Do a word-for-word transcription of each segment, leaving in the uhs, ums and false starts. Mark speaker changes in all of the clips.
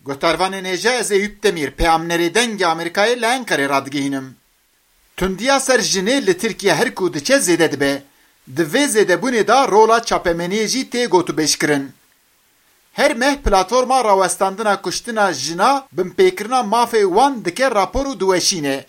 Speaker 1: Gotarvanên hêja ez ê Eyüp Demîr peyamnerê dengê Amerîkayê li Enqerê radigihinim. Tundiya ser jinê li Tirkiye her ku diçe zêde dibe. Di vê zêdebûnê da rola çapemeniyê jî tê gotûbêjkirin. Her meh platforma rawestandina kuştina jina binpêkirina mafê wan dike rapor û diweşîne.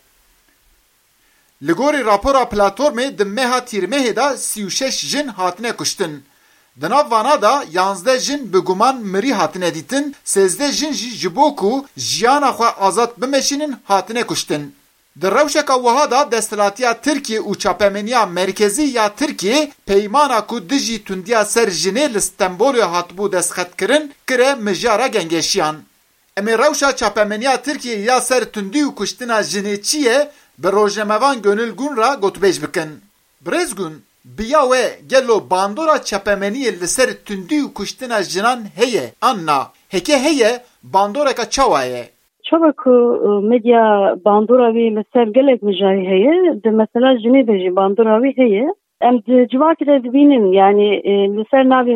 Speaker 1: Li gorî rapora platformê di meha tîrmehê da sî û şeş jin hatine kuştin. Di nav vana da yanzdeh jin bi guman mirî hatine dîtin, sêzdeh jin jî ji bo ku jiyana xwe azad bimeşînin hatine kuştin. Di rewşeka wiha da desthilatiya Tirkiye û çapemeniya merkezî ya Tirkiye peymana ku dijî tundiya ser jinê li Stenbolê hatibû destxetkirin kire mijara gengeşiyan. Em ê rewşa çapemeniya Tirkiye ya ser tundî û kuştina jinê çi ye bi Rojnamevan Gönülgûn ra gotûbêj bikin. Birêzgûn, biya we gelo bandora çapemeniyê li ser tundî û kuştina jinan heye anna. Heke heye bandoreka çawa ye?
Speaker 2: Çaba ku medya bandora wî li ser gelek mijarî heye, di mesela jinê de jî bandora wî heye. Em di civakê de dibînin yani li ser navê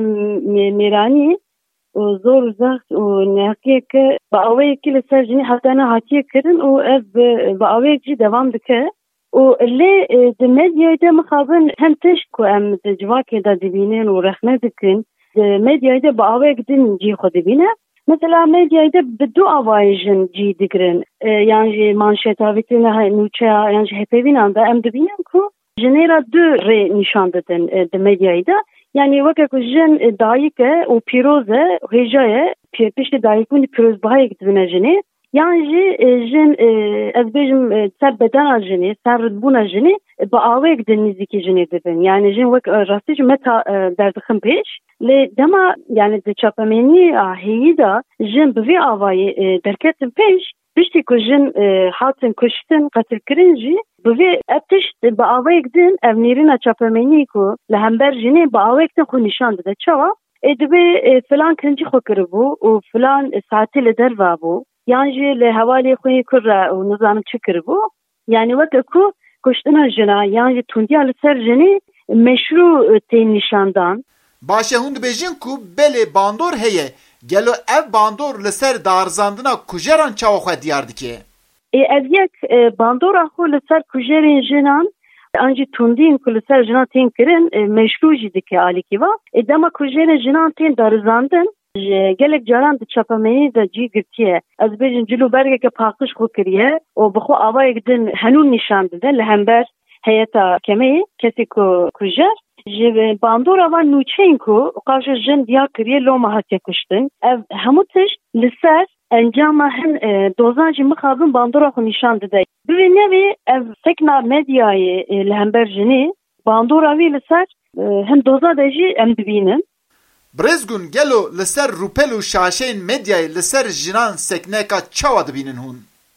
Speaker 2: mêranî zor û zext û nehekiyeke bi awayekî li ser jinê hevdana hatiye kirin û ev bi awayek jî devam dike. û lê di medyayê de mixabin hem tişt ku em di civakê de dibînin û rexne dikin, di medyayê de bi awayek din cî xwe dibîne. Mesela medyayê de bi du avayê jin cî dikirin. Yan jî manşeta vîtrîna nûçeya yan jî hepevînan da em dibînin ku jinê ra du rê nîşan didin di medyayê de. Yani weke ku jin dayîk e û pîroz e hêja ye piştî dayîkbûnê pîrozbihayek dibine jinê. Yan jî jin ez bêjim ser bedena jinê, ser rûdbûna jinê bi awayek di nîzîkî jinê dibin. Yani jin wek rastî jî meta derdixin pêş. Lê dema yani di çapemeniyê heyî da jin bi vê avayê derketin pêş, piştî ku jin hatin kuştin, qetilkirin jî bi vê ev tişt bi awayek din ev nêrîna çapemeniyê ku li hember jinê bi awayek din xwe nîşan dide. Çawa? E dibe filan kincî xwe kiribû û filan saetê li derve bû. Yan jî li hevalê xwe kur û nizanim çi kiribû. Yani weke ku kuştina jina yan jî tundiya li ser jinê meşru tên nîşandan.
Speaker 1: Başe hûn dibêjin ku belê bandor heye, gelo ev bandor li ser darzandina kujeran çawa xwe diyar dike?
Speaker 2: E ev yek bandora xwe li ser kujerên jinan an jî tundiyên ku li ser jinan tên kirin meşru jî dike alîkî va. E dema kujerên jinan tên darizandin gelek caran di çapemeniyê de cî girtiye. Ez bêjim cilûbergeke paqij xwe kiriye û bi xwe avayek din henû nîşan dide li hember heyeta kemeyê kesî ku kujer. Ji bandora van nûçeyên ku qavşa jin diya kiriye loma hatiye kuştin. Ev hemû tişt li ser encama hin dozan jî mixabin bandora xwe nîşan dide. Bi vê nevê ev sekna medyayê li hember jinê bandora wî li ser hin doza de jî em dibînin.
Speaker 1: Birêzgûn gelo li ser rûpel û şaşeyên medyayê li ser jinan sekneka çawa dibînin hûn?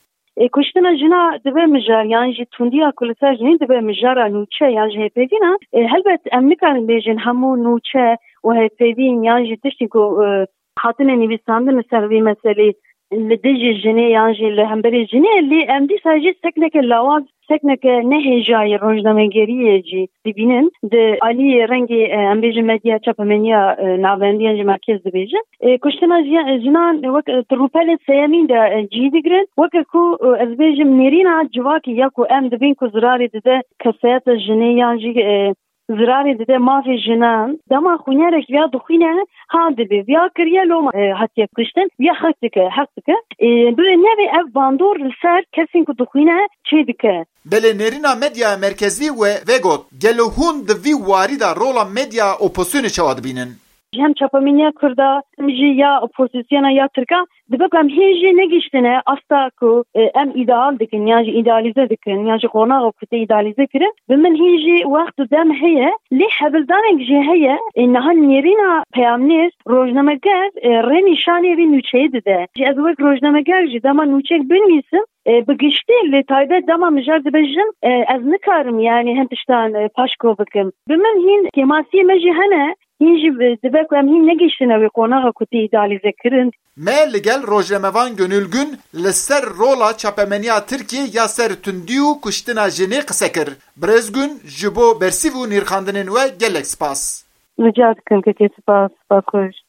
Speaker 2: E kuştina jina dibe mijar yan jî tundiya ku li ser jinê dibe mijara nûçe yan jî hêpevîna helbet em nikarin bêjin hemû nûçe û hêpevîn yan jî tiştî ku hatine nivîsandin li ser vî meselê li dijî jinê yan jî li hemberî jinê lê em dîsa jî sekneke lawaz sekneke nehêjayê rojnamegeriyê jî dibînin di aliyê rengê em bêjin medya çapemeniya navendiyan jî merkez dibêjin. Kuştina jinan wek rûpelên seyemîn de cî digirin weke ku ez bêjim nêrîna civakî ya ku em dibîn ku zirarê dide keseyeta jinê yan jî zirarê dide mafê jinan dema xwînerek ya dixwîne ha dibe ya kiriye loma hatiye kuştin ya hek dike hek dike bi nevê ev bandor li ser kesên ku dixwîne çê dike.
Speaker 1: Belê nêrîna medya merkezî we vegot gelo hûn di vî warî da rola medya opozisyonê çawa dibînin?
Speaker 2: Hem çapemeniya Kurda hem jî ya opozisyona ya Tirka dibe em hê jî negiştine asta ku em ideal dikin yan jî idealize dikin yan jî qonağa ku te idealize kirin bi min hê jî wext dem heye lê hevildanek jî heye niha nêrîna peyamnêr rojnameger rê nîşanê vî nûçeyê dide. Ez wek rojnameger jî dema nûçek binivîsim bi giştî lê taybet dema mijar dibêjim ez nikarim yani hin tiştan paşko bikim. Bi min hîn kemasiyê me jî hene hîn jî dibe ku em hîn negiştine wê qonağa ku te idealize kirin.
Speaker 1: Me li gel Rojnamevan Gönülgûn li ser rola çapemeniya Tirkiye ya ser tundî û kuştina jinê qise kir. Birêzgûn ji bo bersîv û nîrxandinên we gelek spas.
Speaker 2: Rica dikim ketê spas bakur.